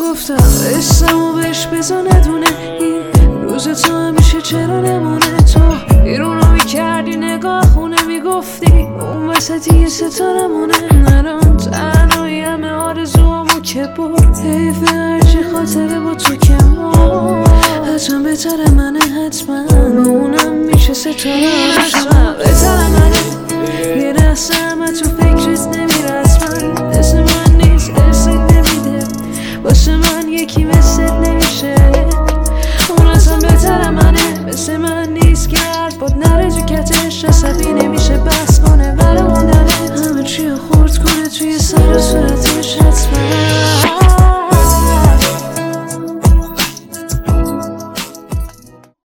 گفتم اسمو بهش بزا ندونه این روز تو همیشه چرا نمونه. تو بیرونو میکردی نگاه خونه میگفتی اون وسطی یه ستارمونه. منم تنهایی همه آرزوامو که برد حیفه هرچی خاطره با تو که مرد. حتما بهتره منه حتما با اونم میشه ستاره. حتما بهتره منه یه دست همه تو فکرت نمیره اصلا. مثل من نیست حست نمیده واسه من یکی مثلت نمیشه. اون اصلا بهتره منه مثل من نیست که حرفات نره تو کتش عصبی نمیشه بس کنه برامون